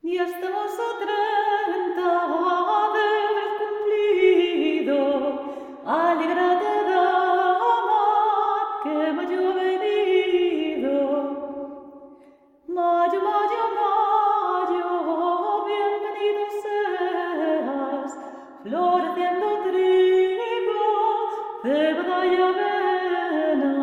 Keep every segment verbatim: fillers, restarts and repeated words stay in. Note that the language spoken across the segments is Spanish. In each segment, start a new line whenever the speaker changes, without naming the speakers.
Ya estamos a treinta de haber cumplido. Alégrate, dama, que mayo ha venido. Mayo, mayo, mayo, bienvenido seas, floreciendo trigo, cebada y avena.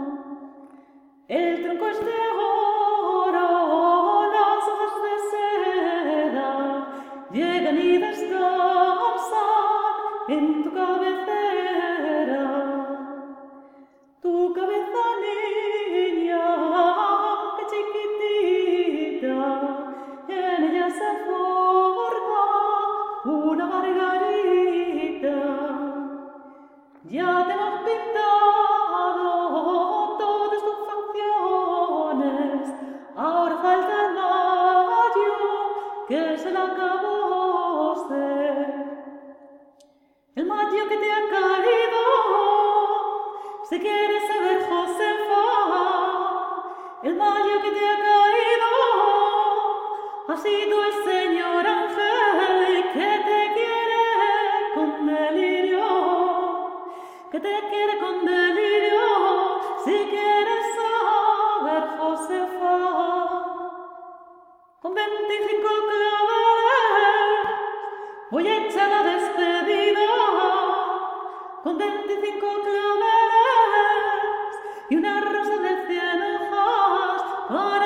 El tronco es de oro, las hojas de seda llegan y descansan en tu cabecera. Tu cabeza, niña, que chiquitita, en ella se forma una margarita. Ya te hemos pintado todas tus facciones, ahora falta el mayo, que se la acabose. El mayo que te ha caído, si quieres saber, Josefa, el mayo que te ha caído ha sido el señor Ángel que te quiere con delirio, que te quiere con delirio. Si quieres saber, Josefa, con veinticinco claveles voy a echar la despedida, con veinticinco claveles y una rosa de cien hojas para